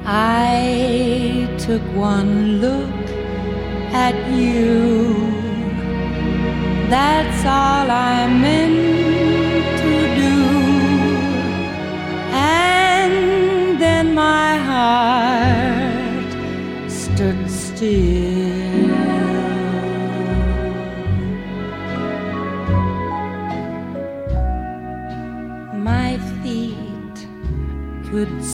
I took one look at you. That's all I meant to do. And then my heart stood still. My feet could